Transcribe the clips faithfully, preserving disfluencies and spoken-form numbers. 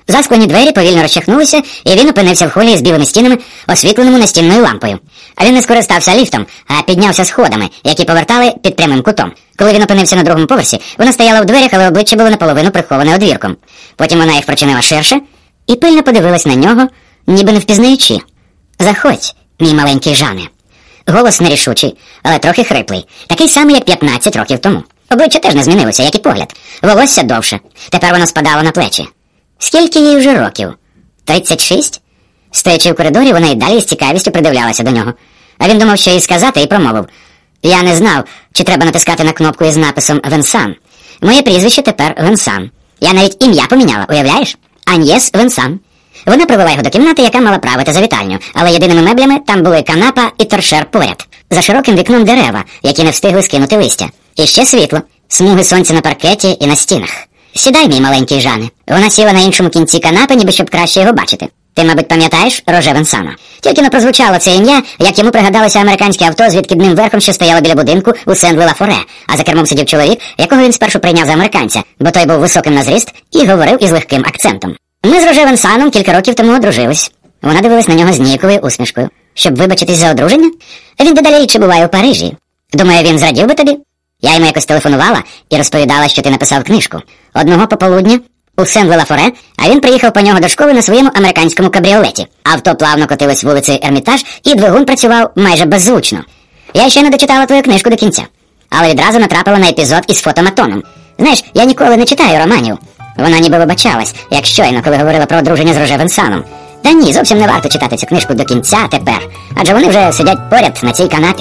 Засклені двері повільно розчахнулися, і він опинився в холі з білими стінами, освітленому настільною лампою. А він не скористався ліфтом, а піднявся сходами, які повертали під прямим кутом. Коли він опинився на другому поверсі, вона стояла в дверях, але обличчя було наполовину приховане одвірком. Потім вона їх прочинила ширше і пильно подивилась на нього, ніби не впізнаючи. «Заходь, мій маленький Жане». Голос нерішучий, але трохи хриплий, такий самий, як п'ятнадцять років тому. Обличчя теж не змінилося, як і погляд. Волосся довше. Тепер воно спадало на плечі. Скільки їй вже років? тридцять шість? Стоячи в коридорі, вона й далі з цікавістю придивлялася до нього. А він думав, що їй сказати, і промовив. «Я не знав, чи треба натискати на кнопку із написом «Венсан». Моє прізвище тепер Венсан. Я навіть ім'я поміняла, уявляєш? Аньєс Венсан». Вона провела його до кімнати, яка мала правити за вітальню, але єдиними меблями там були канапа і торшер поряд. За широким вікном дерева, які не встигли скинути листя. І ще світло, смуги сонця на паркеті і на стінах. «Сідай, мій маленький Жане». Вона сіла на іншому кінці канапи, ніби щоб краще його бачити. «Ти, мабуть, пам'ятаєш Роже Венсана?» Тільки не прозвучало це ім'я, як йому пригадалося американське авто з відкидним верхом, що стояло біля будинку у Сен-Ле-Ла-Форе, а за кермом сидів чоловік, якого він спершу прийняв за американця, бо той був високим на зріст і говорив із легким акцентом. «Ми з Роже Венсаном кілька років тому одружились». Вона дивилась на нього з ніяковою усмішкою. «Щоб вибачитись за одруження? Він дедалі рідше буває у Парижі. Думаю, він зрадів би тобі?» Я йому якось телефонувала і розповідала, що ти написав книжку. Одного пополудня у Сен-Ле-Ла-Форе, а він приїхав по нього до школи на своєму американському кабріолеті. Авто плавно котилось вулицею Ермітаж, і двигун працював майже беззвучно. Я ще не дочитала твою книжку до кінця, але відразу натрапила на епізод із фотоматоном. Знаєш, я ніколи не читаю романів. Вона ніби вибачалась, як щойно, коли говорила про одруження з Роже Венсаном. Та ні, зовсім не варто читати цю книжку до кінця тепер, адже вони вже сидять поряд на цій канапі.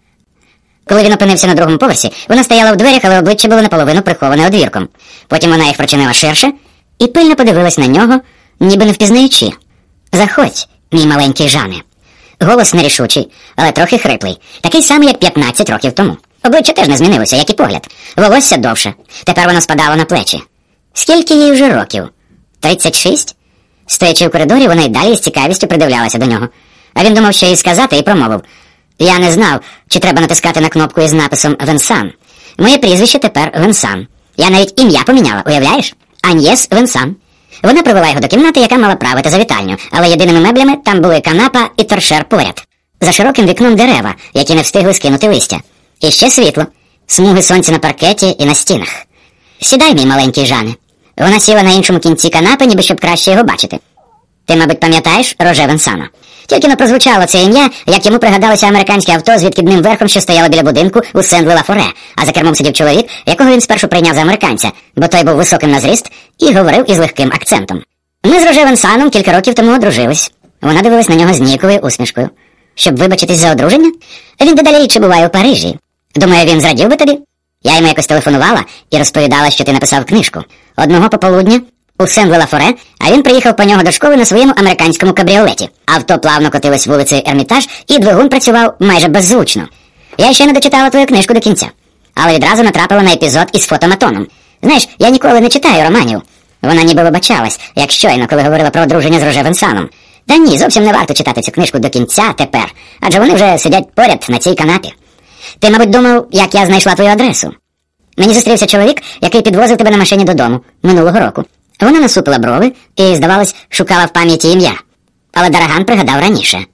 Коли він опинився на другому поверсі, вона стояла в дверях, але обличчя було наполовину приховане одвірком. Потім вона їх прочинила ширше і пильно подивилась на нього, ніби не впізнаючи. «Заходь, мій маленький Жане». Голос нерішучий, але трохи хриплий, такий самий, як п'ятнадцять років тому. Обличчя теж не змінилося, як і погляд. Волосся довше. Тепер воно спадало на плечі. Скільки їй вже років? тридцять шість? Стоячи в коридорі, вона й далі з цікавістю придивлялася до нього. А він думав, що їй сказати, і промовив. «Я не знав, чи треба натискати на кнопку із написом «Венсан». Моє прізвище тепер Венсан. Я навіть ім'я поміняла, уявляєш? Аньєс Венсан». Вона провела його до кімнати, яка мала правити за вітальню, але єдиними меблями там були канапа і торшер поряд. За широким вікном дерева, які не встигли скинути листя. І ще світло, смуги сонця на паркеті і на стінах. «Сідай, мій маленький Жане». Вона сіла на іншому кінці канапи, ніби щоб краще його бачити. «Ти, мабуть, пам'ятаєш Роже Венсана?» Тільки не прозвучало це ім'я, як йому пригадалося американське авто з відкидним верхом, що стояло біля будинку у Сен-Ле-Ла-Форе, а за кермом сидів чоловік, якого він спершу прийняв за американця, бо той був високим на зріст і говорив із легким акцентом. «Ми з Роже Венсаном кілька років тому одружились». Вона дивилась на нього з ніяковою усмішкою. «Щоб вибачитись за одруження? Він дедалі рідше буває у Парижі. Думаю, він зрадів би тобі?» Я йому якось телефонувала і розповідала, що ти написав книжку. Одного пополудня у Сен-Ле-Ла-Форе, а він приїхав по нього до школи на своєму американському кабріолеті. Авто плавно котилось вулицею Ермітаж, і двигун працював майже беззвучно. Я ще не дочитала твою книжку до кінця, але відразу натрапила на епізод із фотоматоном. Знаєш, я ніколи не читаю романів. Вона ніби вибачалась, як щойно, коли говорила про одруження з Роже Венсаном. Та ні, зовсім не варто читати цю книжку до кінця тепер, адже вони вже сидять поряд на цій канапі. Ти, мабуть, думав, як я знайшла твою адресу. Мені зустрівся чоловік, який підвозив тебе на машині додому минулого року. Вона насупила брови і, здавалось, шукала в пам'яті ім'я. Але Дараган пригадав раніше.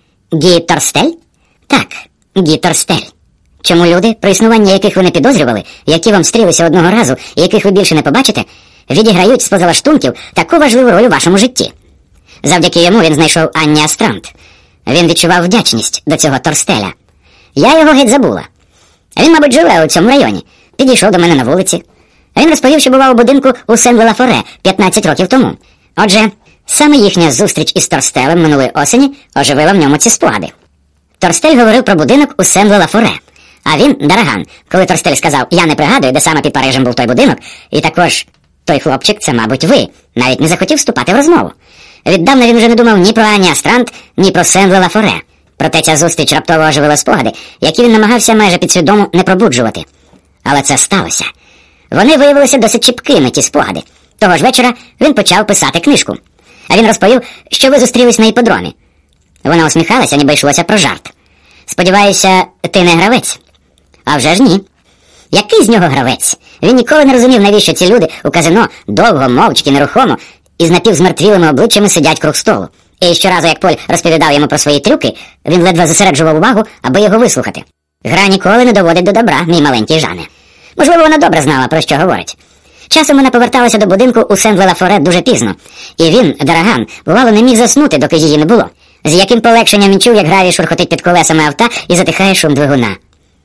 Гі Торстель? Так, Гі Торстель. Чому люди, про існування яких ви не підозрювали, які вам стрілися одного разу і яких ви більше не побачите, відіграють з-поза лаштунків таку важливу роль у вашому житті? Завдяки йому він знайшов Анні Астрант. Він відчував вдячність до цього Торстеля. Я його геть забула. Він, мабуть, живе у цьому районі. Підійшов до мене на вулиці. Він розповів, що бував у будинку у Сен-Ле-Ла-Форе п'ятнадцять років тому. Отже, саме їхня зустріч із Торстелем минулої осені оживила в ньому ці спогади. Торстель говорив про будинок у Сен-Ле-Ла-Форе. А він, Дараган, коли Торстель сказав, я не пригадую, де саме під Парижем був той будинок, і також той хлопчик, це, мабуть, ви, навіть не захотів вступати в розмову. Віддавна він вже не думав ні про Анні Астрант, ні про Сен-Ле-Ла-Форе. Проте ця зустріч раптово оживила спогади, які він намагався майже підсвідомо не пробуджувати. Але це сталося. Вони виявилися досить чіпкими, ті спогади. Того ж вечора він почав писати книжку. А він розповів, що ви зустрілись на іпподромі. Вона усміхалася, ніби йшлося про жарт. Сподіваюся, ти не гравець? А вже ж ні. Який з нього гравець? Він ніколи не розумів, навіщо ці люди у казино довго, мовчки, нерухомо із напівзмертвілими обличчями сидять круг столу. І щоразу, як Поль розповідав йому про свої трюки, він ледве зосереджував увагу, аби його вислухати. Гра ніколи не доводить до добра, мій маленький Жане. Можливо, вона добре знала, про що говорить. Часом вона поверталася до будинку у Сен-Ле-Ла-Форе дуже пізно, і він, Дараган, бувало, не міг заснути, доки її не було. З яким полегшенням він чув, як гравій шурхотить під колесами авто і затихає шум двигуна.